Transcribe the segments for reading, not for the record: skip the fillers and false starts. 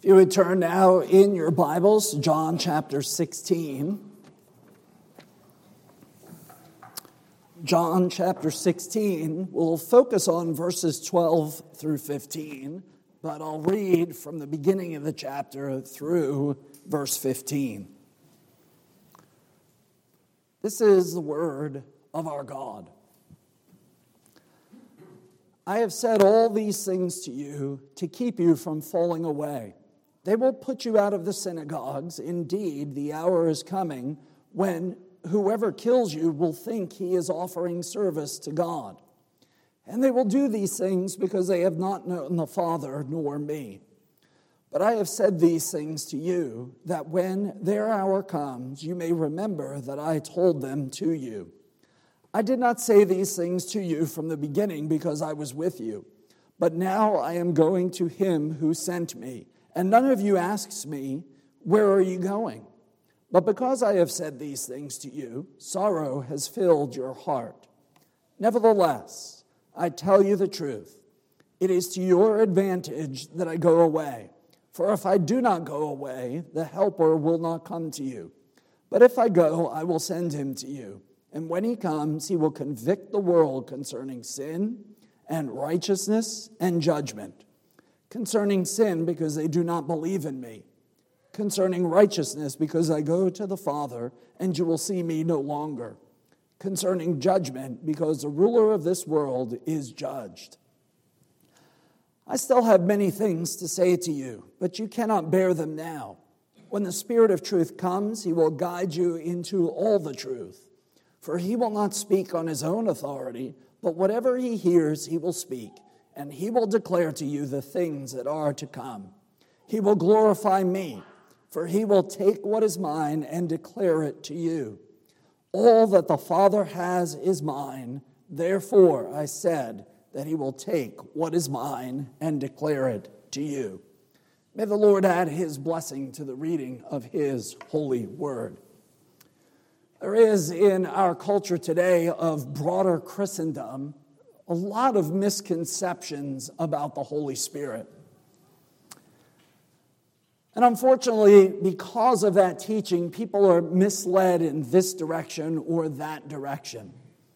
you would turn now in your Bibles, John chapter 16. John chapter 16, we'll focus on verses 12 through 15, but I'll read from the beginning of the chapter through verse 15. This is the word of our God. I have said all these things to you to keep you from falling away. They will put you out of the synagogues. Indeed, the hour is coming when whoever kills you will think he is offering service to God. And they will do these things because they have not known the Father nor me. But I have said these things to you, that when their hour comes, you may remember that I told them to you. I did not say these things to you from the beginning because I was with you. But now I am going to him who sent me. And none of you asks me, where are you going? But because I have said these things to you, sorrow has filled your heart. Nevertheless, I tell you the truth. It is to your advantage that I go away. For if I do not go away, the Helper will not come to you. But if I go, I will send him to you. And when he comes, he will convict the world concerning sin and righteousness and judgment. Concerning sin, because they do not believe in me. Concerning righteousness, because I go to the Father, and you will see me no longer. Concerning judgment, because the ruler of this world is judged. I still have many things to say to you, but you cannot bear them now. When the Spirit of truth comes, he will guide you into all the truth. For he will not speak on his own authority, but whatever he hears, he will speak. And he will declare to you the things that are to come. He will glorify me, for he will take what is mine and declare it to you. All that the Father has is mine. Therefore, I said that he will take what is mine and declare it to you. May the Lord add his blessing to the reading of his holy word. There is in our culture today of broader Christendom a lot of misconceptions about the Holy Spirit. And unfortunately, because of that teaching, people are misled in this direction or that direction.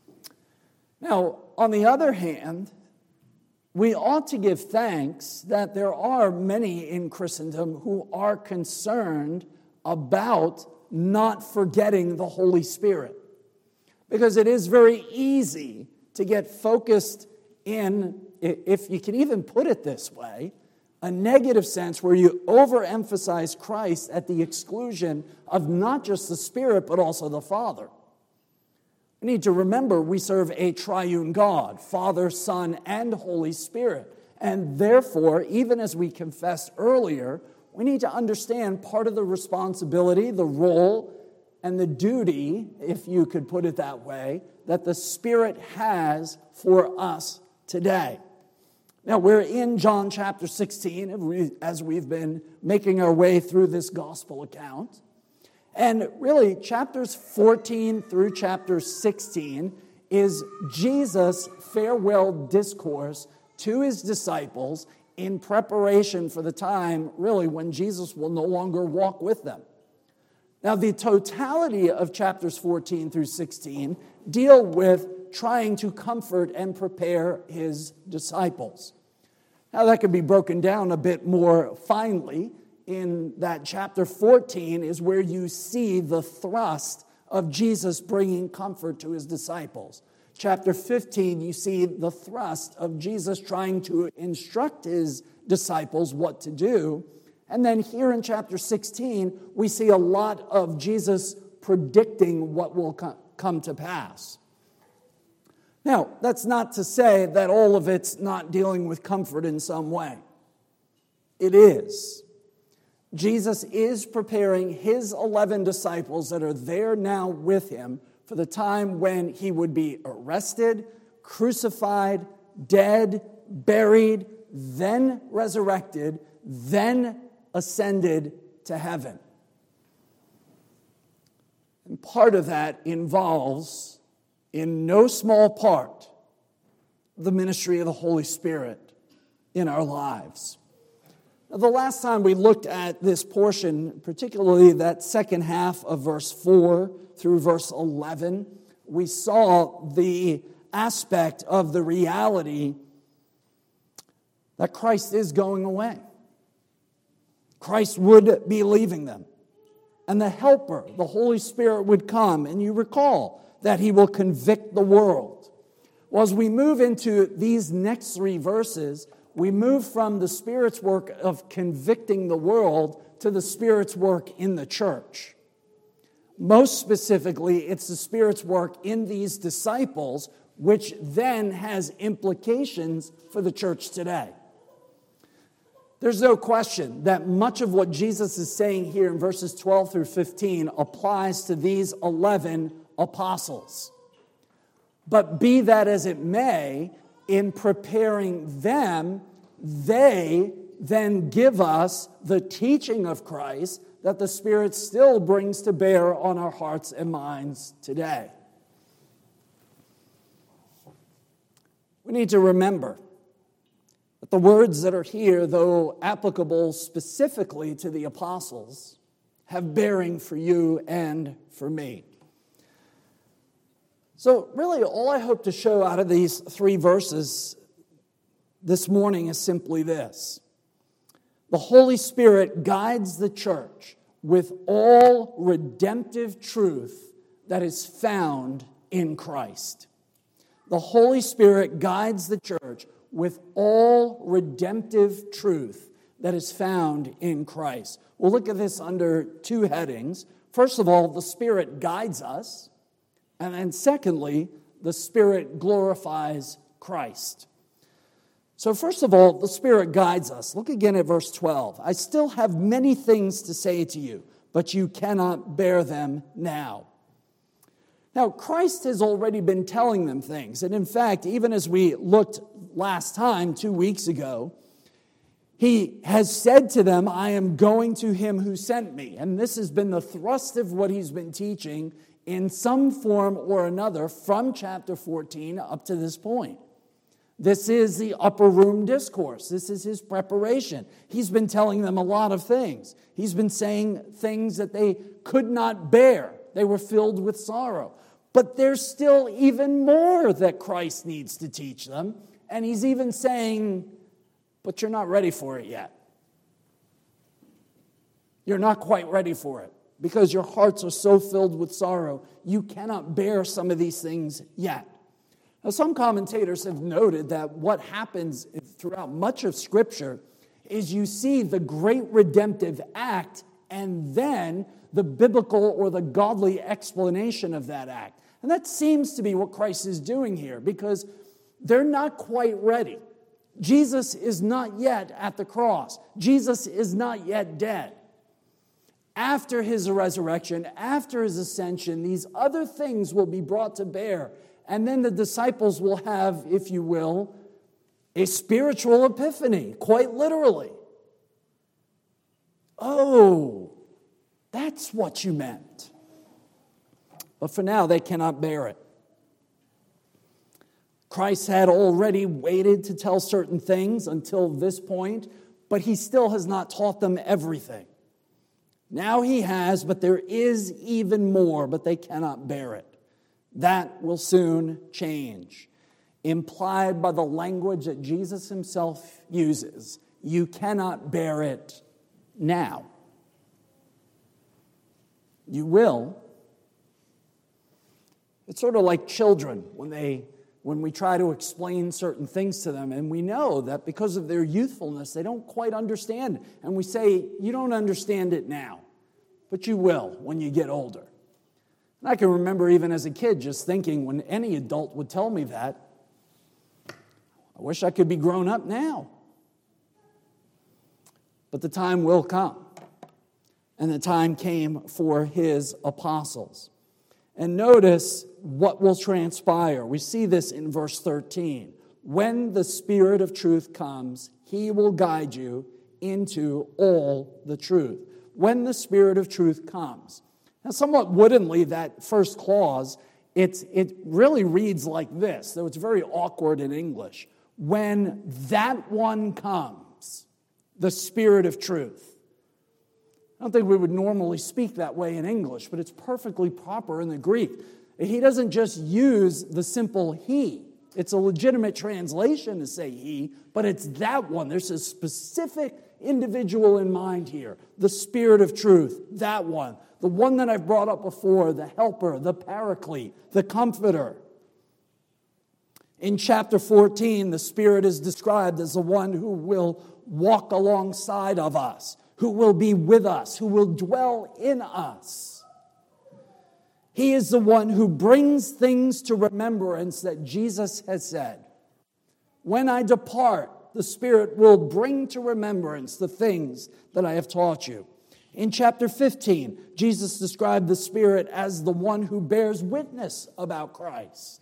Now, on the other hand, we ought to give thanks that there are many in Christendom who are concerned about not forgetting the Holy Spirit. Because it is very easy to get focused in, if you can even put it this way, a negative sense where you overemphasize Christ at the exclusion of not just the Spirit, but also the Father. We need to remember we serve a triune God, Father, Son, and Holy Spirit. And therefore, even as we confessed earlier, we need to understand part of the responsibility, the role, and the duty, if you could put it that way, that the Spirit has for us today. Now, we're in John chapter 16, as we've been making our way through this gospel account. And really, chapters 14 through chapter 16 is Jesus' farewell discourse to his disciples in preparation for the time, really, when Jesus will no longer walk with them. Now, the totality of chapters 14 through 16 deal with trying to comfort and prepare his disciples. Now, that could be broken down a bit more finely in that chapter 14 is where you see the thrust of Jesus bringing comfort to his disciples. Chapter 15, you see the thrust of Jesus trying to instruct his disciples what to do. And then here in chapter 16, we see a lot of Jesus predicting what will come to pass. Now, that's not to say that all of it's not dealing with comfort in some way. It is. Jesus is preparing his 11 disciples that are there now with him for the time when he would be arrested, crucified, dead, buried, then resurrected, then ascended to heaven. And part of that involves, in no small part, the ministry of the Holy Spirit in our lives. Now, the last time we looked at this portion, particularly that second half of verse 4 through verse 11, we saw the aspect of the reality that Christ is going away. Christ would be leaving them. And the Helper, the Holy Spirit, would come. And you recall that He will convict the world. Well, as we move into these next 3 verses, we move from the Spirit's work of convicting the world to the Spirit's work in the church. Most specifically, it's the Spirit's work in these disciples, which then has implications for the church today. There's no question that much of what Jesus is saying here in verses 12 through 15 applies to these 11 apostles. But be that as it may, in preparing them, they then give us the teaching of Christ that the Spirit still brings to bear on our hearts and minds today. We need to remember that the words that are here, though applicable specifically to the apostles, have bearing for you and for me. So really, all I hope to show out of these 3 verses this morning is simply this. The Holy Spirit guides the church with all redemptive truth that is found in Christ. The Holy Spirit guides the church with all redemptive truth that is found in Christ. We'll look at this under 2 headings. First of all, the Spirit guides us. And then secondly, the Spirit glorifies Christ. So first of all, the Spirit guides us. Look again at verse 12. I still have many things to say to you, but you cannot bear them now. Now, Christ has already been telling them things. And in fact, even as we looked last time, 2 weeks ago, He has said to them, I am going to Him who sent me. And this has been the thrust of what He's been teaching in some form or another from chapter 14 up to this point. This is the upper room discourse. This is His preparation. He's been telling them a lot of things. He's been saying things that they could not bear. They were filled with sorrow. But there's still even more that Christ needs to teach them. And He's even saying, but you're not ready for it yet. You're not quite ready for it because your hearts are so filled with sorrow. You cannot bear some of these things yet. Now, some commentators have noted that what happens throughout much of Scripture is you see the great redemptive act and then the biblical or the godly explanation of that act. And that seems to be what Christ is doing here because they're not quite ready. Jesus is not yet at the cross. Jesus is not yet dead. After His resurrection, after His ascension, these other things will be brought to bear. And then the disciples will have, if you will, a spiritual epiphany, quite literally. Oh, that's what you meant. But for now, they cannot bear it. Christ had already waited to tell certain things until this point, but He still has not taught them everything. Now He has, but there is even more, but they cannot bear it. That will soon change. Implied by the language that Jesus Himself uses, you cannot bear it now. You will. It's sort of like children when we try to explain certain things to them, and we know that because of their youthfulness, they don't quite understand it. And we say, you don't understand it now, but you will when you get older. And I can remember even as a kid just thinking when any adult would tell me that, I wish I could be grown up now. But the time will come. And the time came for His apostles. And notice what will transpire. We see this in verse 13. When the Spirit of truth comes, He will guide you into all the truth. When the Spirit of truth comes. Now, somewhat woodenly, that first clause, it really reads like this, though it's very awkward in English. When that one comes, the Spirit of truth. I don't think we would normally speak that way in English, but it's perfectly proper in the Greek. He doesn't just use the simple he. It's a legitimate translation to say he, but it's that one. There's a specific individual in mind here. The Spirit of truth, that one. The one that I've brought up before, the helper, the paraclete, the comforter. In chapter 14, the Spirit is described as the one who will walk alongside of us, who will be with us, who will dwell in us. He is the one who brings things to remembrance that Jesus has said. When I depart, the Spirit will bring to remembrance the things that I have taught you. In chapter 15, Jesus described the Spirit as the one who bears witness about Christ.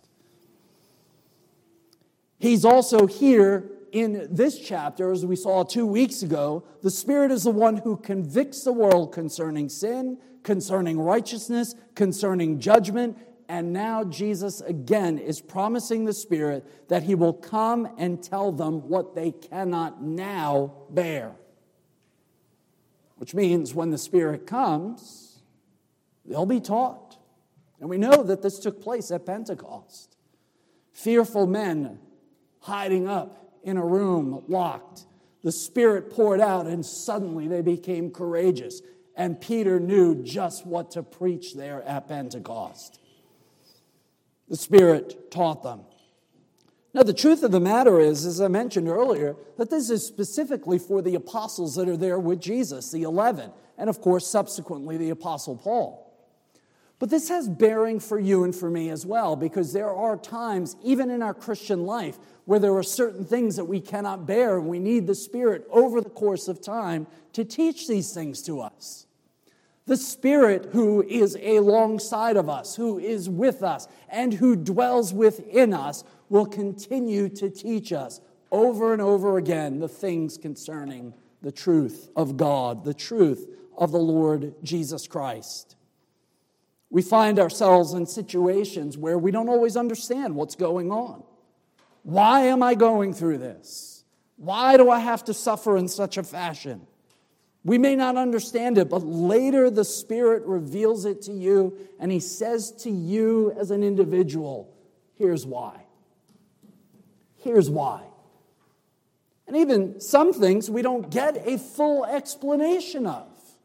He's also here in this chapter, as we saw 2 weeks ago. The Spirit is the one who convicts the world concerning sin, concerning righteousness, concerning judgment. And now Jesus again is promising the Spirit that He will come and tell them what they cannot now bear. Which means when the Spirit comes, they'll be taught. And we know that this took place at Pentecost. Fearful men hiding up in a room locked. The Spirit poured out and suddenly they became courageous. And Peter knew just what to preach there at Pentecost. The Spirit taught them. Now, the truth of the matter is, as I mentioned earlier, that this is specifically for the apostles that are there with Jesus, the 11, and of course, subsequently, the Apostle Paul. But this has bearing for you and for me as well, because there are times, even in our Christian life, where there are certain things that we cannot bear, and we need the Spirit over the course of time to teach these things to us. The Spirit who is alongside of us, who is with us, and who dwells within us will continue to teach us over and over again the things concerning the truth of God, the truth of the Lord Jesus Christ. We find ourselves in situations where we don't always understand what's going on. Why am I going through this? Why do I have to suffer in such a fashion? We may not understand it, but later the Spirit reveals it to you, and He says to you as an individual, here's why. Here's why. And even some things we don't get a full explanation of.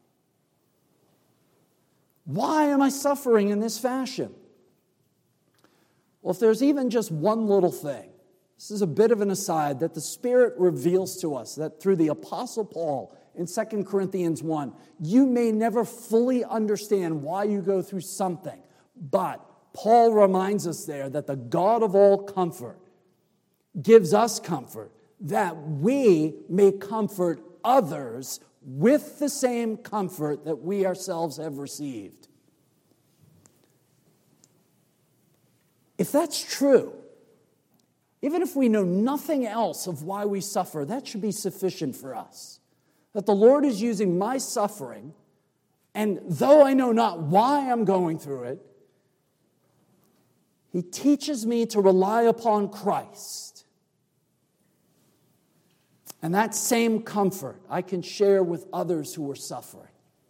Why am I suffering in this fashion? Well, if there's even just one little thing, this is a bit of an aside, that the Spirit reveals to us, that through the Apostle Paul in 2 Corinthians 1, you may never fully understand why you go through something, but Paul reminds us there that the God of all comfort gives us comfort, that we may comfort others with the same comfort that we ourselves have received. If that's true, even if we know nothing else of why we suffer, that should be sufficient for us. That the Lord is using my suffering, and though I know not why I'm going through it, He teaches me to rely upon Christ. And that same comfort I can share with others who are suffering.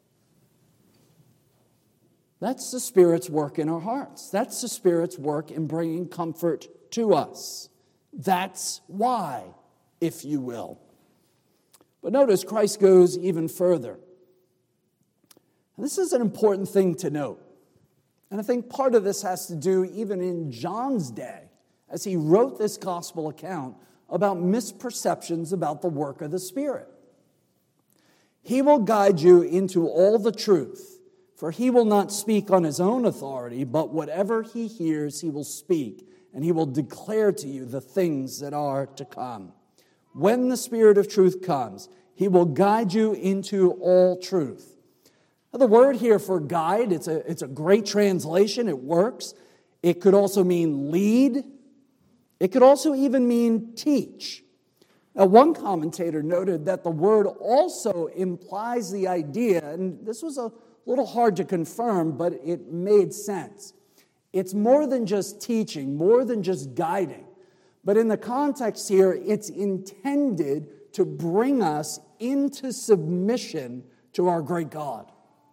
That's the Spirit's work in our hearts. That's the Spirit's work in bringing comfort to us. That's why, if you will. But notice Christ goes even further. And this is an important thing to note. And I think part of this has to do even in John's day, as he wrote this gospel account about misperceptions about the work of the Spirit. He will guide you into all the truth, for He will not speak on His own authority, but whatever He hears, He will speak, and He will declare to you the things that are to come. When the Spirit of truth comes, He will guide you into all truth. Now, the word here for guide, it's a great translation. It works. It could also mean lead. It could also even mean teach. Now, one commentator noted that the word also implies the idea, and this was a little hard to confirm, but it made sense. It's more than just teaching, more than just guiding. But in the context here, it's intended to bring us into submission to our great God.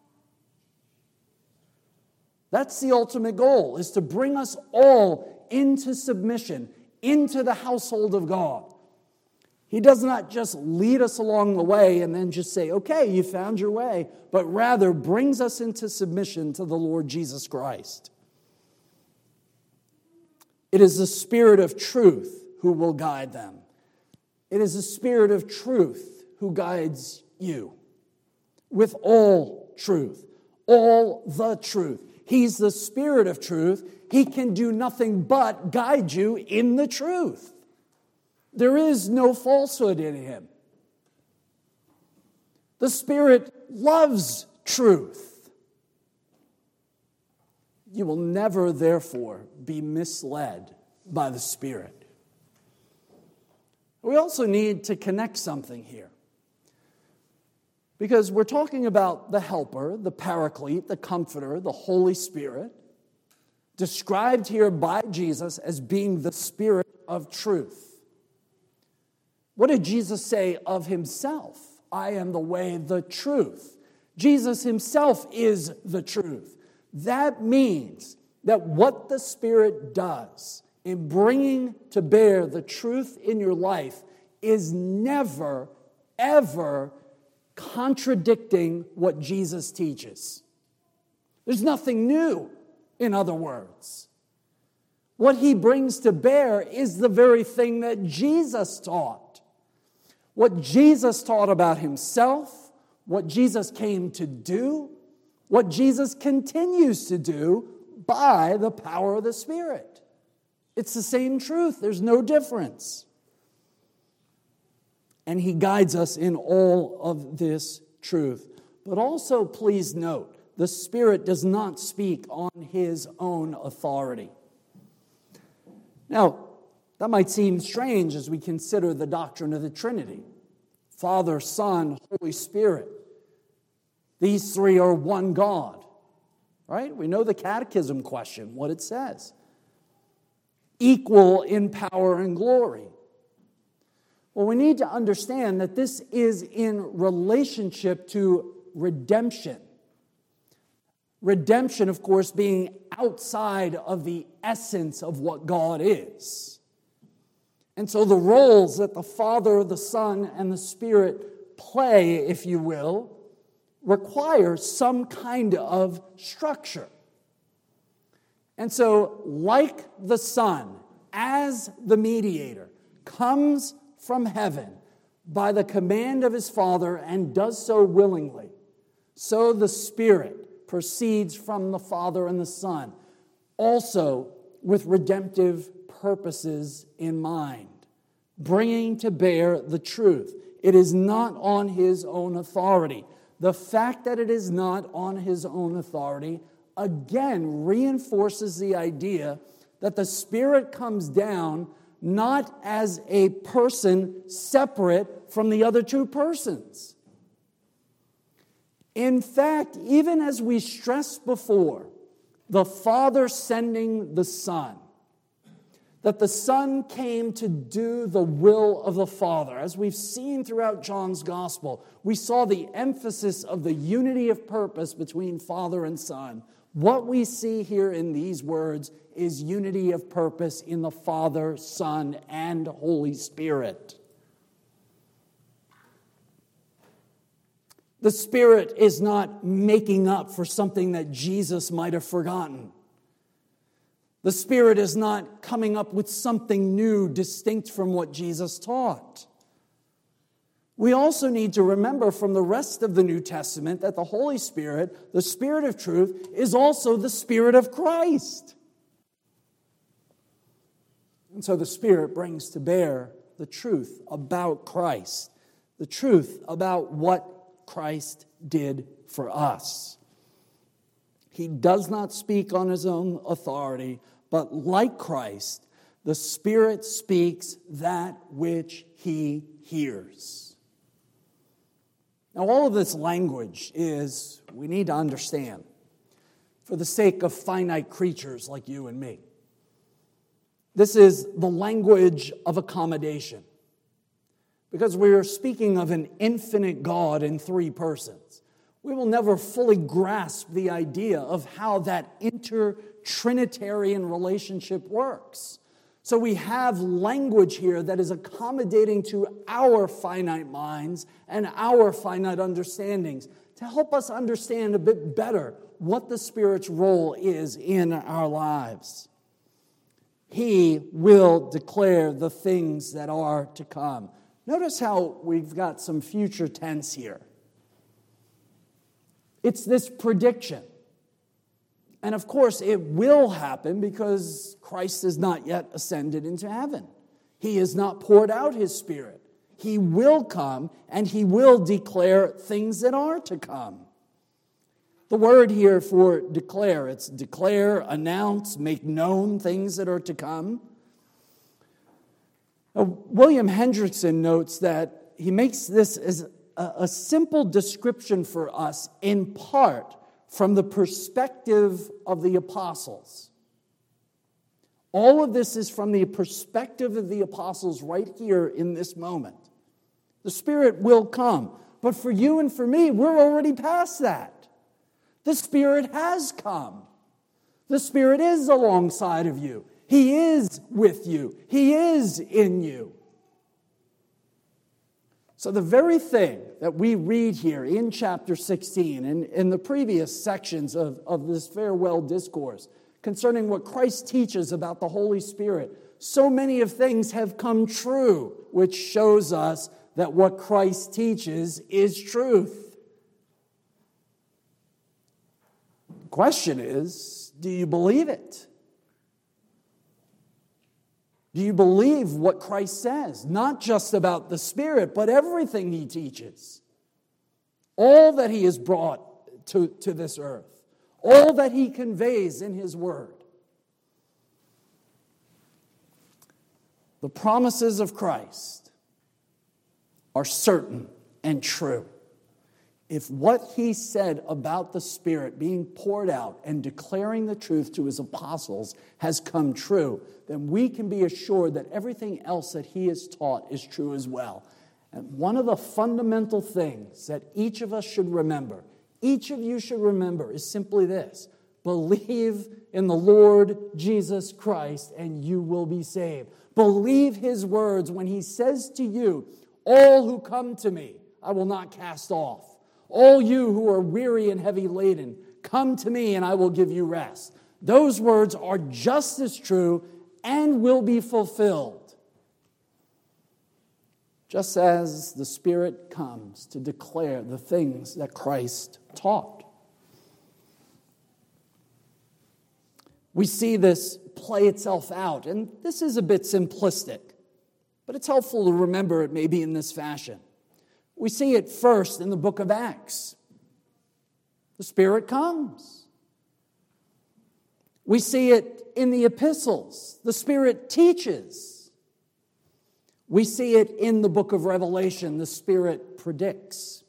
That's the ultimate goal, is to bring us all into submission, into the household of God. He does not just lead us along the way and then just say, okay, you found your way, but rather brings us into submission to the Lord Jesus Christ. It is the Spirit of truth who will guide them. It is the Spirit of truth who guides you with all truth, all the truth. He's the Spirit of truth. He can do nothing but guide you in the truth. There is no falsehood in him. The Spirit loves truth. You will never, therefore, be misled by the Spirit. We also need to connect something here. Because we're talking about the Helper, the Paraclete, the Comforter, the Holy Spirit, described here by Jesus as being the Spirit of truth. What did Jesus say of himself? I am the way, the truth. Jesus himself is the truth. That means that what the Spirit does in bringing to bear the truth in your life is never, ever contradicting what Jesus teaches. There's nothing new, in other words. What he brings to bear is the very thing that Jesus taught. What Jesus taught about himself, what Jesus came to do, what Jesus continues to do by the power of the Spirit. It's the same truth. There's no difference. And he guides us in all of this truth. But also, please note, the Spirit does not speak on his own authority. Now, that might seem strange as we consider the doctrine of the Trinity. Father, Son, Holy Spirit. These three are one God. Right? We know the catechism question, what it says. Equal in power and glory. Well, we need to understand that this is in relationship to redemption. Redemption, of course, being outside of the essence of what God is. And so the roles that the Father, the Son, and the Spirit play, if you will, require some kind of structure. And so, like the Son, as the mediator, comes from heaven by the command of his Father and does so willingly, so the Spirit proceeds from the Father and the Son, also with redemptive purposes in mind, bringing to bear the truth. It is not on his own authority. The fact that it is not on his own authority, again, reinforces the idea that the Spirit comes down not as a person separate from the other two persons. In fact, even as we stressed before, the Father sending the Son, that the Son came to do the will of the Father. As we've seen throughout John's Gospel, we saw the emphasis of the unity of purpose between Father and Son. What we see here in these words is unity of purpose in the Father, Son, and Holy Spirit. The Spirit is not making up for something that Jesus might have forgotten. The Spirit is not coming up with something new, distinct from what Jesus taught. We also need to remember from the rest of the New Testament that the Holy Spirit, the Spirit of truth, is also the Spirit of Christ. And so the Spirit brings to bear the truth about Christ, the truth about what Christ did for us. He does not speak on his own authority, but like Christ, the Spirit speaks that which he hears. Now, all of this language is, we need to understand, for the sake of finite creatures like you and me. This is the language of accommodation. because we are speaking of an infinite God in three persons. We will never fully grasp the idea of how that inter-Trinitarian relationship works. So we have language here that is accommodating to our finite minds and our finite understandings to help us understand a bit better what the Spirit's role is in our lives. He will declare the things that are to come. Notice how we've got some future tense here. It's this prediction. And of course, it will happen because Christ has not yet ascended into heaven. He has not poured out His Spirit. He will come and He will declare things that are to come. The word here for declare, it's declare, announce, make known things that are to come. William Hendrickson notes that he makes this as a simple description for us in part from the perspective of the apostles. All of this is from the perspective of the apostles right here in this moment. The Spirit will come. But for you and for me, we're already past that. The Spirit has come. The Spirit is alongside of you. He is with you. He is in you. So the very thing that we read here in chapter 16 and in the previous sections of this farewell discourse concerning what Christ teaches about the Holy Spirit, so many of things have come true, which shows us that what Christ teaches is truth. The question is, do you believe it? Do you believe what Christ says? Not just about the Spirit, but everything He teaches. All that He has brought to this earth. All that He conveys in His Word. The promises of Christ are certain and true. If what He said about the Spirit being poured out and declaring the truth to His apostles has come true, then we can be assured that everything else that He has taught is true as well. And one of the fundamental things that each of us should remember, each of you should remember, is simply this: believe in the Lord Jesus Christ and you will be saved. Believe His words when He says to you, all who come to me, I will not cast off. All you who are weary and heavy laden, come to me and I will give you rest. Those words are just as true and will be fulfilled. Just as the Spirit comes to declare the things that Christ taught. We see this play itself out, and this is a bit simplistic, but it's helpful to remember it maybe in this fashion. We see it first in the book of Acts. The Spirit comes. We see it in the epistles. The Spirit teaches. We see it in the book of Revelation. The Spirit predicts.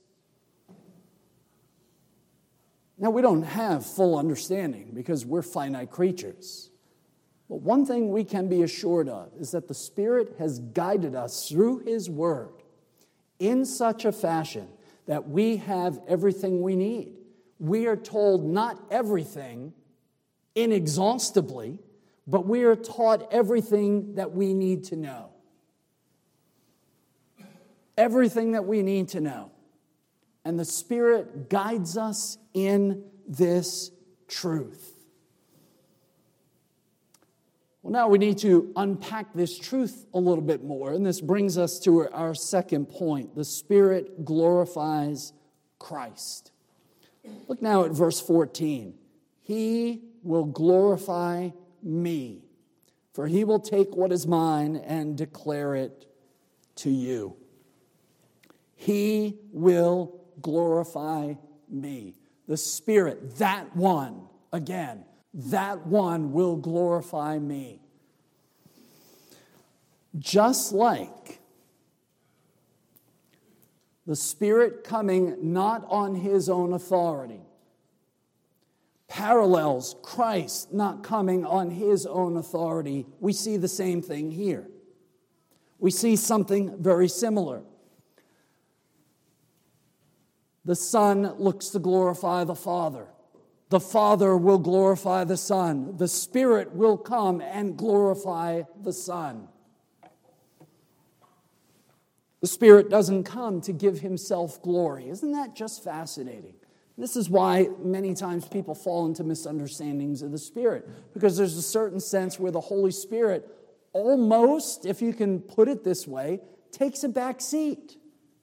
Now, we don't have full understanding because we're finite creatures. But one thing we can be assured of is that the Spirit has guided us through His Word in such a fashion that we have everything we need. We are told not everything inexhaustibly, but we are taught everything that we need to know. Everything that we need to know. And the Spirit guides us in this truth. Well, now we need to unpack this truth a little bit more, and this brings us to our second point. The Spirit glorifies Christ. Look now at verse 14. He will glorify me, for He will take what is mine and declare it to you. He will glorify me. The Spirit, that one, again, that one will glorify me. Just like the Spirit coming not on His own authority parallels Christ not coming on His own authority, we see the same thing here. We see something very similar. The Son looks to glorify the Father. The Father will glorify the Son. The Spirit will come and glorify the Son. The Spirit doesn't come to give himself glory. Isn't that just fascinating? This is why many times people fall into misunderstandings of the Spirit, because there's a certain sense where the Holy Spirit almost, if you can put it this way, takes a back seat.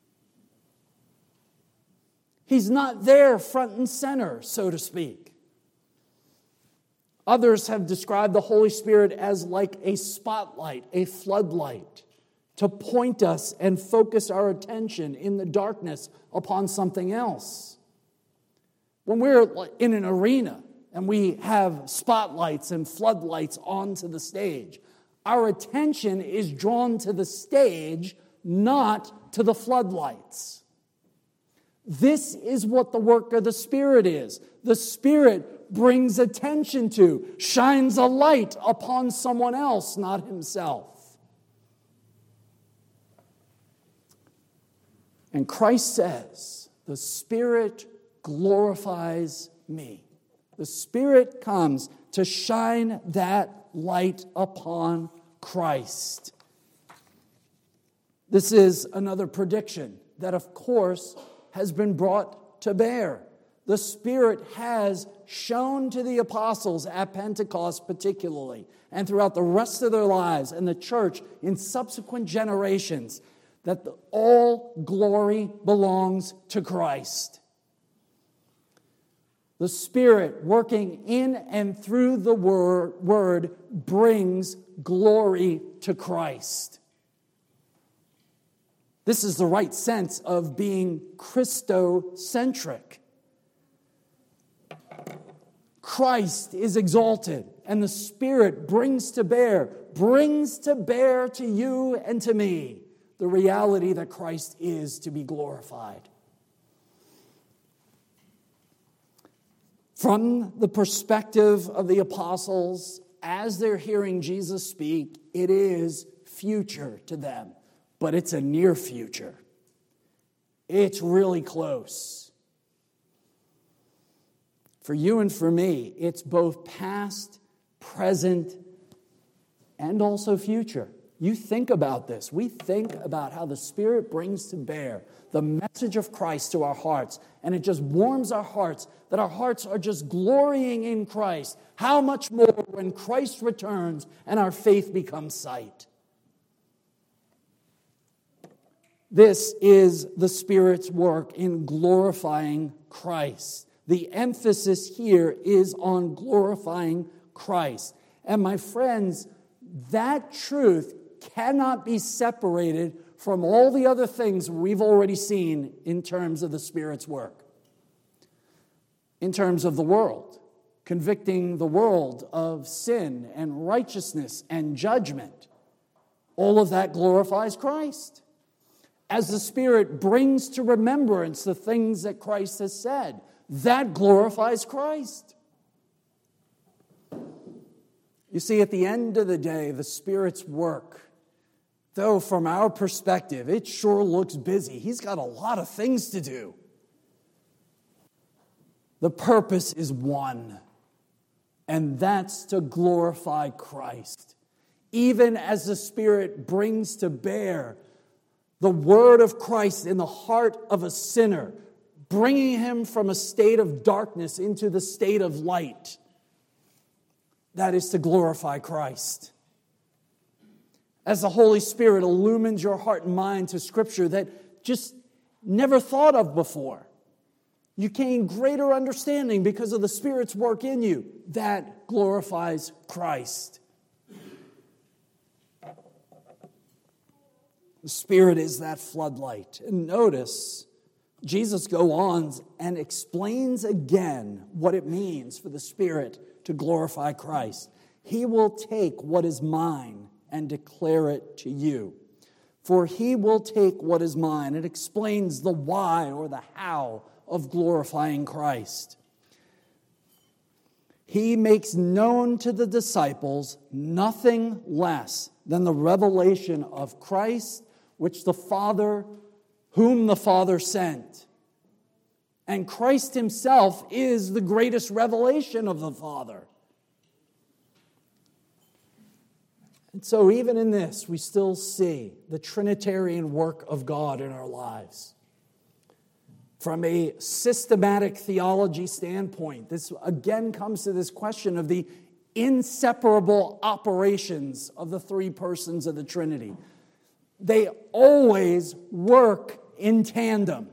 He's not there front and center, so to speak. Others have described the Holy Spirit as like a spotlight, a floodlight, to point us and focus our attention in the darkness upon something else. When we're in an arena and we have spotlights and floodlights onto the stage, our attention is drawn to the stage, not to the floodlights. This is what the work of the Spirit is. The Spirit brings attention to, shines a light upon someone else, not himself. And Christ says, the Spirit glorifies me. The Spirit comes to shine that light upon Christ. This is another prediction that, of course, has been brought to bear. The Spirit has shown to the apostles at Pentecost particularly, and throughout the rest of their lives and the church in subsequent generations, that all glory belongs to Christ. The Spirit working in and through the Word brings glory to Christ. This is the right sense of being Christocentric. Christ is exalted, and the Spirit brings to bear to you and to me the reality that Christ is to be glorified. From the perspective of the apostles, as they're hearing Jesus speak, it is future to them, but it's a near future. It's really close. For you and for me, it's both past, present, and also future. You think about this. We think about how the Spirit brings to bear the message of Christ to our hearts, and it just warms our hearts, that our hearts are just glorying in Christ. How much more when Christ returns and our faith becomes sight? This is the Spirit's work in glorifying Christ. The emphasis here is on glorifying Christ. And my friends, that truth cannot be separated from all the other things we've already seen in terms of the Spirit's work. In terms of the world, convicting the world of sin and righteousness and judgment. All of that glorifies Christ. As the Spirit brings to remembrance the things that Christ has said, that glorifies Christ. You see, at the end of the day, the Spirit's work, though from our perspective, it sure looks busy. He's got a lot of things to do. The purpose is one, and that's to glorify Christ. Even as the Spirit brings to bear the word of Christ in the heart of a sinner, bringing him from a state of darkness into the state of light, that is to glorify Christ. As the Holy Spirit illumines your heart and mind to Scripture that just never thought of before, you gain greater understanding because of the Spirit's work in you. That glorifies Christ. The Spirit is that floodlight. And notice, Jesus goes on and explains again what it means for the Spirit to glorify Christ. He will take what is mine and declare it to you. For he will take what is mine. It explains the why or the how of glorifying Christ. He makes known to the disciples nothing less than the revelation of Christ, which the Father, whom the Father sent. And Christ himself is the greatest revelation of the Father. And so even in this, we still see the Trinitarian work of God in our lives. From a systematic theology standpoint, this again comes to this question of the inseparable operations of the three persons of the Trinity. They always work in tandem.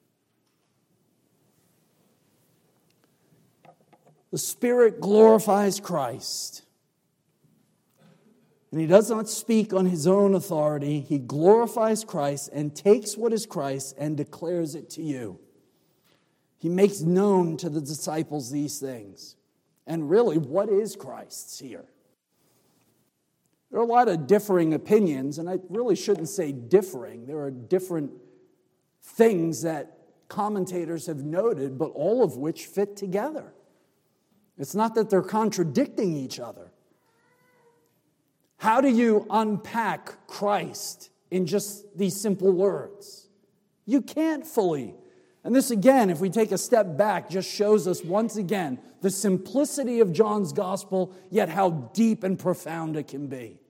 The Spirit glorifies Christ. And he does not speak on his own authority. He glorifies Christ and takes what is Christ and declares it to you. He makes known to the disciples these things. And really, what is Christ's here? There are a lot of differing opinions, and I really shouldn't say differing. There are different things that commentators have noted, but all of which fit together. It's not that they're contradicting each other. How do you unpack Christ in just these simple words? You can't fully. And this again, if we take a step back, just shows us once again the simplicity of John's gospel, yet how deep and profound it can be.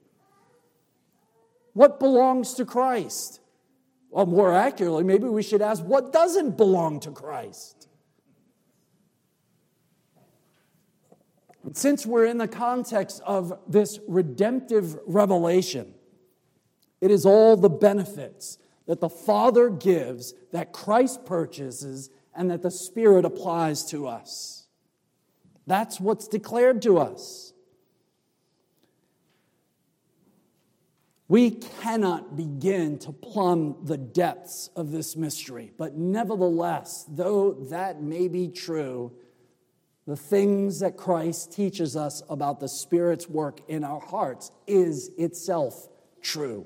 What belongs to Christ? Well, more accurately, maybe we should ask, what doesn't belong to Christ? And since we're in the context of this redemptive revelation, it is all the benefits that the Father gives, that Christ purchases, and that the Spirit applies to us. That's what's declared to us. We cannot begin to plumb the depths of this mystery, but nevertheless, though that may be true, the things that Christ teaches us about the Spirit's work in our hearts is itself true.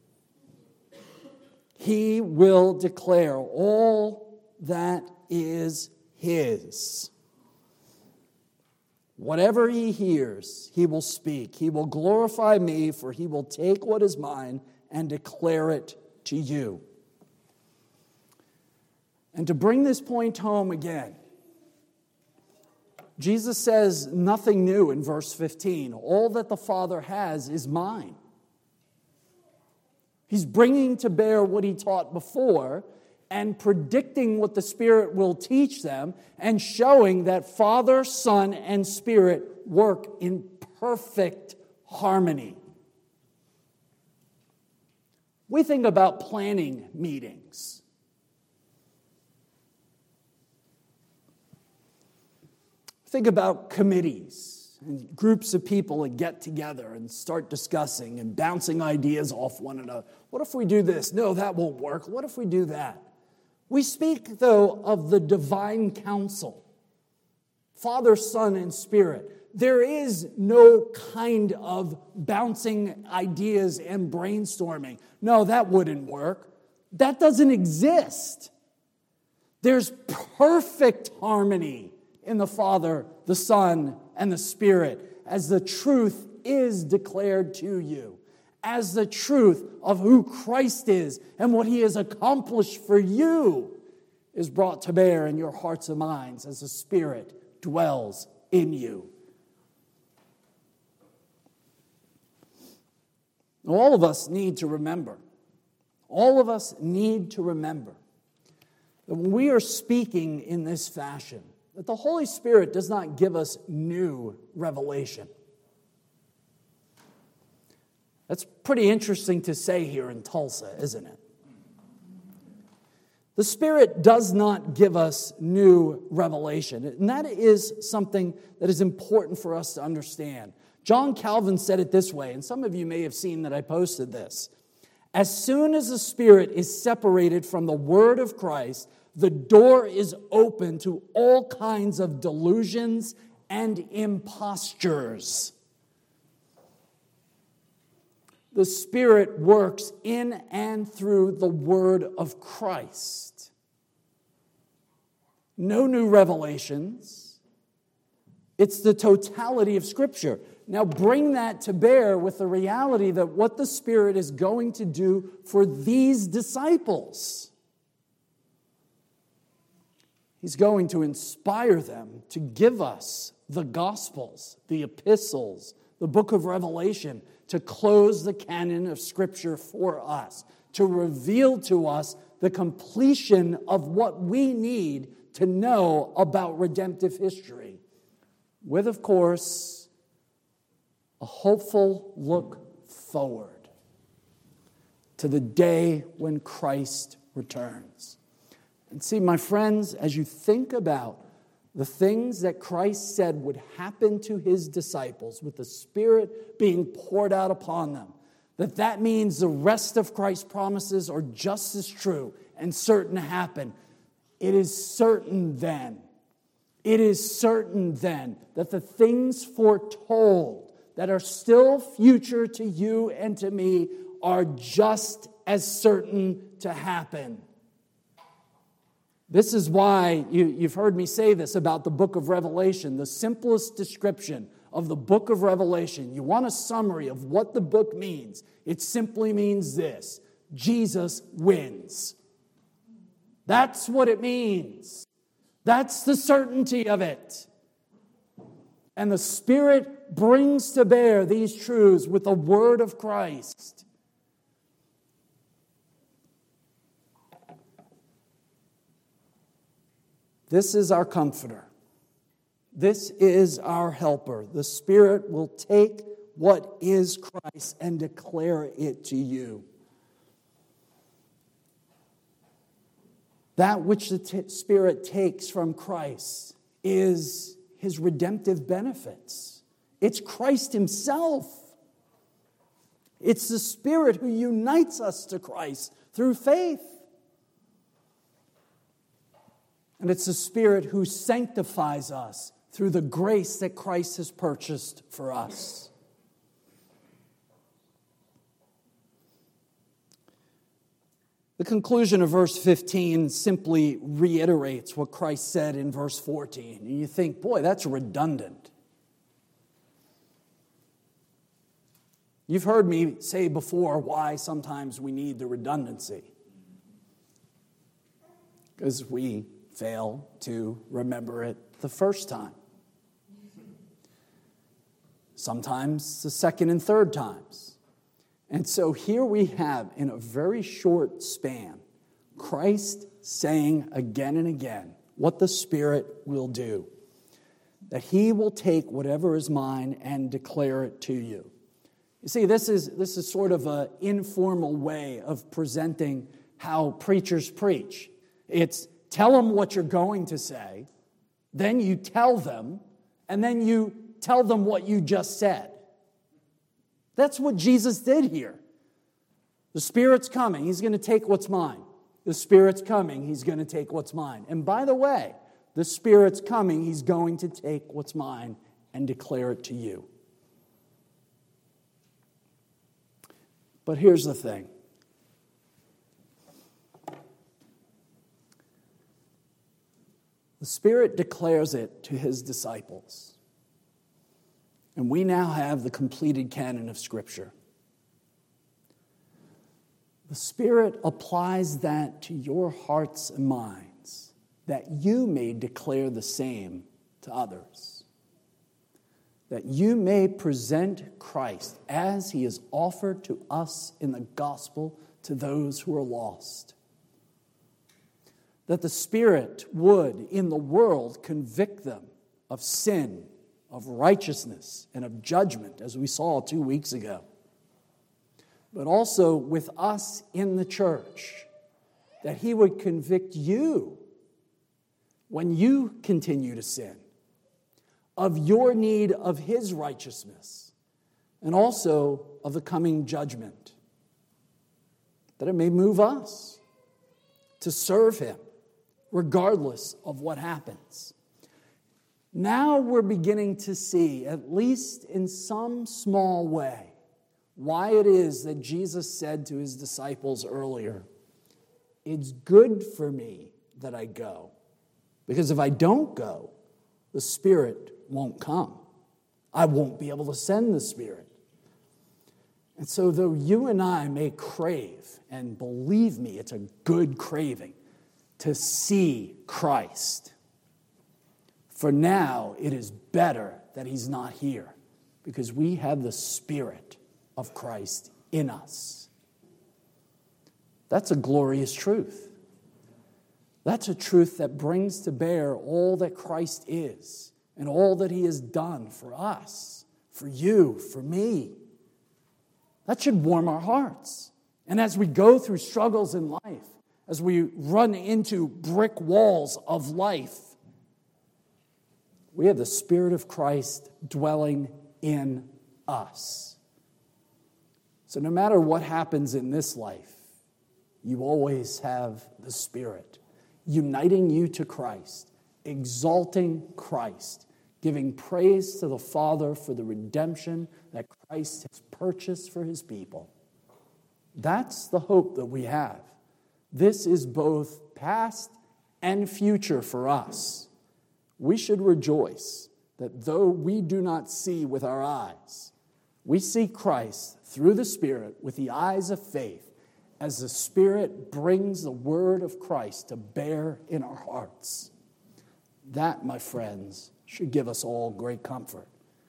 He will declare all that is his. Whatever he hears, he will speak. He will glorify me, for he will take what is mine and declare it to you. And to bring this point home again, Jesus says nothing new in verse 15. All that the Father has is mine. He's bringing to bear what he taught before and predicting what the Spirit will teach them and showing that Father, Son, and Spirit work in perfect harmony. We think about planning meetings. Think about committees and groups of people that get together and start discussing and bouncing ideas off one another. What if we do this? No, that won't work. What if we do that? We speak, though, of the divine counsel, Father, Son, and Spirit. There is no kind of bouncing ideas and brainstorming. No, that wouldn't work. That doesn't exist. There's perfect harmony in the Father, the Son, and the Spirit as the truth is declared to you, as the truth of who Christ is and what he has accomplished for you is brought to bear in your hearts and minds as the Spirit dwells in you. All of us need to remember that when we are speaking in this fashion, that the Holy Spirit does not give us new revelation. That's pretty interesting to say here in Tulsa, isn't it? The Spirit does not give us new revelation, and that is something that is important for us to understand. John Calvin said it this way, and some of you may have seen that I posted this. As soon as the Spirit is separated from the Word of Christ, the door is open to all kinds of delusions and impostures. The Spirit works in and through the Word of Christ. No new revelations. It's the totality of Scripture. Now bring that to bear with the reality that what the Spirit is going to do for these disciples. He's going to inspire them to give us the Gospels, the epistles, the book of Revelation, to close the canon of Scripture for us, to reveal to us the completion of what we need to know about redemptive history, with, of course, a hopeful look forward to the day when Christ returns. And see, my friends, as you think about the things that Christ said would happen to his disciples with the Spirit being poured out upon them, that means the rest of Christ's promises are just as true and certain to happen. It is certain then that the things foretold that are still future to you and to me are just as certain to happen. This is why you've heard me say this about the book of Revelation, the simplest description of the book of Revelation. You want a summary of what the book means? It simply means this: Jesus wins. That's what it means. That's the certainty of it. And the Spirit brings to bear these truths with the word of Christ. This is our comforter. This is our helper. The Spirit will take what is Christ and declare it to you. That which the Spirit takes from Christ is his redemptive benefits. It's Christ himself. It's the Spirit who unites us to Christ through faith. And it's the Spirit who sanctifies us through the grace that Christ has purchased for us. The conclusion of verse 15 simply reiterates what Christ said in verse 14. And you think, boy, that's redundant. You've heard me say before why sometimes we need the redundancy. Because we fail to remember it the first time. Sometimes the second and third times. And so here we have, in a very short span, Christ saying again and again what the Spirit will do. That he will take whatever is mine and declare it to you. You see, this is sort of an informal way of presenting how preachers preach. It's tell them what you're going to say, then you tell them, and then you tell them what you just said. That's what Jesus did here. The Spirit's coming. He's going to take what's mine. The Spirit's coming. He's going to take what's mine. And by the way, the Spirit's coming. He's going to take what's mine and declare it to you. But here's the thing. The Spirit declares it to his disciples. And we now have the completed canon of Scripture. The Spirit applies that to your hearts and minds, that you may declare the same to others. That you may present Christ as he is offered to us in the gospel to those who are lost. That the Spirit would, in the world, convict them of sin, of righteousness, and of judgment, as we saw 2 weeks ago. But also with us in the church, that he would convict you when you continue to sin, of your need of his righteousness, and also of the coming judgment. That it may move us to serve him, regardless of what happens. Now we're beginning to see, at least in some small way, why it is that Jesus said to his disciples earlier, it's good for me that I go, because if I don't go, the Spirit won't come. I won't be able to send the Spirit. And so though you and I may crave, and believe me, it's a good craving, to see Christ. For now, it is better that he's not here because we have the Spirit of Christ in us. That's a glorious truth. That's a truth that brings to bear all that Christ is and all that he has done for us, for you, for me. That should warm our hearts. And as we go through struggles in life, as we run into brick walls of life, we have the Spirit of Christ dwelling in us. So no matter what happens in this life, you always have the Spirit uniting you to Christ, exalting Christ, giving praise to the Father for the redemption that Christ has purchased for his people. That's the hope that we have. This is both past and future for us. We should rejoice that though we do not see with our eyes, we see Christ through the Spirit with the eyes of faith as the Spirit brings the word of Christ to bear in our hearts. That, my friends, should give us all great comfort.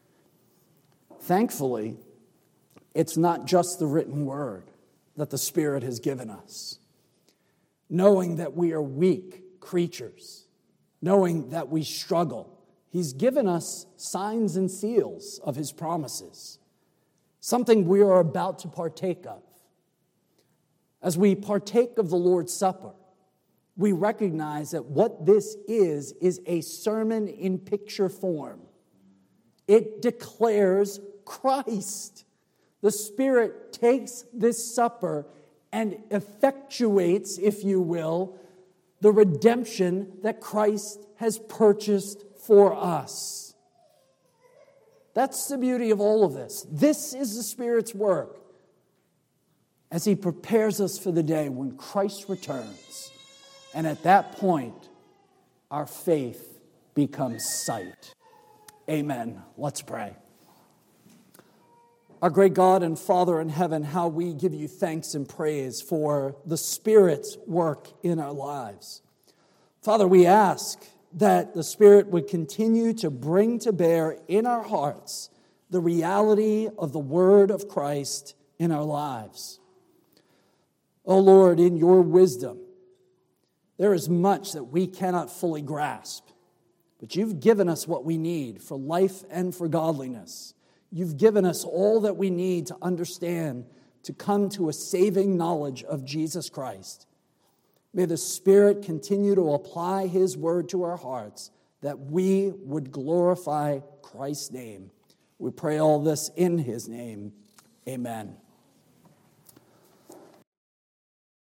Thankfully, it's not just the written word that the Spirit has given us. Knowing that we are weak creatures, knowing that we struggle, he's given us signs and seals of his promises, something we are about to partake of. As we partake of the Lord's Supper, we recognize that what this is a sermon in picture form. It declares Christ. The Spirit takes this supper and effectuates, if you will, the redemption that Christ has purchased for us. That's the beauty of all of this. This is the Spirit's work as he prepares us for the day when Christ returns. And at that point, our faith becomes sight. Amen. Let's pray. Our great God and Father in heaven, how we give you thanks and praise for the Spirit's work in our lives. Father, we ask that the Spirit would continue to bring to bear in our hearts the reality of the word of Christ in our lives. O Lord, in your wisdom, there is much that we cannot fully grasp, but you've given us what we need for life and for godliness. You've given us all that we need to understand, to come to a saving knowledge of Jesus Christ. May the Spirit continue to apply his word to our hearts, that we would glorify Christ's name. We pray all this in his name. Amen.